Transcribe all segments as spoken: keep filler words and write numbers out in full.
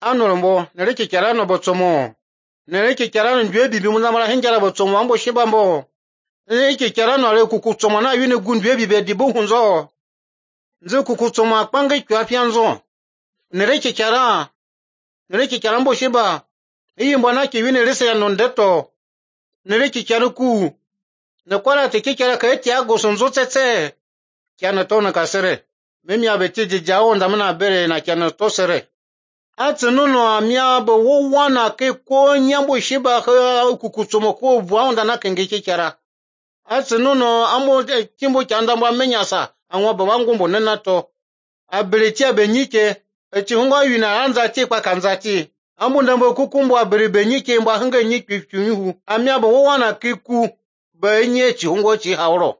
anụrụ mbụ nere kikere no botsomo nere kikere no ndwe bibi muzamara hinjara botsomo ambo shiba mbo nere kikere no le kukutsoma na yune gundwe bibi dibu hunzo nze kukutsoma kpange kwa fianzo nere kikere nere kikere mbo shiba iyi mbona ki yune rese ya nondeto nere kikere ku ne kwara te kikere ka eti agosonzo tsetse kiana to na kasere memi abeti jijao ndamana bere na kiana to sere atsununo amia bo wowana ke ko nyambo shiba kukutsomo ko bwanda na kenge kikera atsununo amo kimbo kyanda mba menyasa anwa baba ngumbo nenato abeleti abenyike echihunga yuna anza ti kwa kanzati amo ndambo kukumbo abere benyike mba hanga nyiki fyuhu amia bo wowana ke ku benye chihungo chi hawro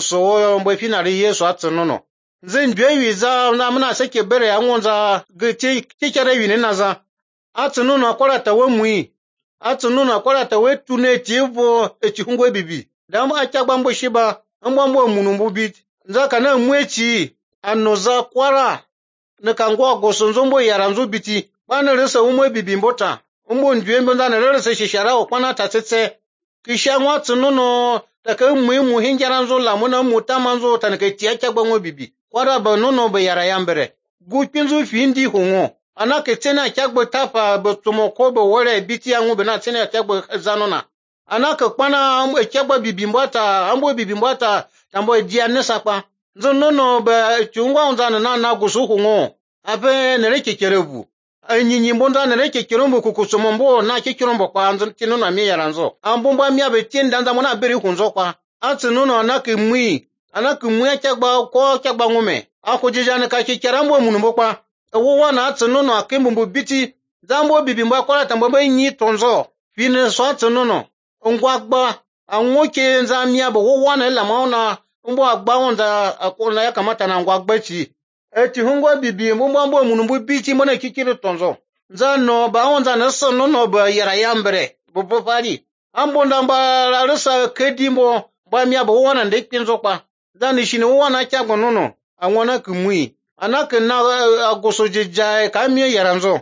so mbo finali yeso atsununo zin biyiza na muna sake bere anwonza giti kikere yine naza atunu na kwalata we mui atunu na kwalata we tuneti vo echihungo bibi dama achagba mbo shiba mbo mbo munumbu bit nzaka na mwechi anoza kwara na kangwa gosonzo mbo yaranzo biti bana resa umwe bibi mbota mbo ndwe mbo ndana resa shishara okwana tatsetse kisha nwa atunu no taka mui mu hinjaranzo lamuna mutamanzo tanake tiachagba mbo bibi kwara ba nono ba yara yambere gupinzu findi hongo anake tena chagbo tafa botomo ko bo wore biti anwu be na tena chagbo zanona anake kwana chagbo bibimbata ambo bibimbata tambo diane sapa nzo nono ba chungwa unzana na na gusu hongo abe nere kekerebu anyinyi mbonda nere kekerombo kukusomombo na kekerombo kwa nzo tino na mi yaranzo ambomba mi abe tinda nza mona beri hunzo kwa atsunono anake mwi anake mwe chagba ko chagba ngume akujijana ka kikerambo munumbo kwa wo na atsunono akembumbu biti zambo bibimba kwala tambamba nyi tonzo fine so atsunono ngwagba anwoke nzamia bo wo na la mauna mbo agba onda akona yakamata na ngwagba chi eti hungwa bibi mbo mbo munumbu biti mona kikire tonzo nzano ba onda na sono no ba yara yambere bo bo fari ambo ndamba la resa kedimbo ba mia bo wo na ndekinzo kwa dani shine wo na chagbo nono anwana kumui anake na agosojeja ka mie yaranzo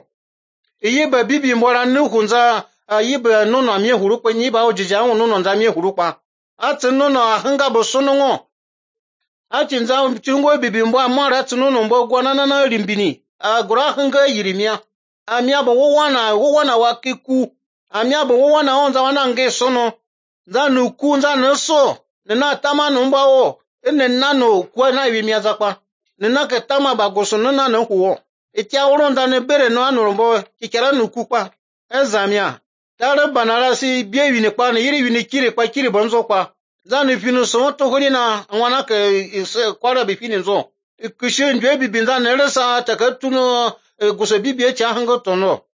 iyiba bibi mbora nuhunza ayiba nono amie hurukwa nyiba ojeja won nono nza mie hurukwa ati nono ahanga bosunungo ati nza chungo bibi mbo amara ati nono mbo gwana na rimbini agura hanga yirimia amia bo wowana wowana wakiku amia bo wowana onza wana nge sono za nuku nza noso na tamanu mbawo ene nano kwa na yimia zakwa nena ke tama bagoso nana na huwo etia uronda ne bere no anurumbo kikera nukukwa ezamia tare banara si bie wini kwa na yiri wini kire kwa kire bonzo kwa zanu finu so to hori na anwana ke kwara be fini nzo kushe ndwe bibinza ne resa takatuno goso bibie cha hango tono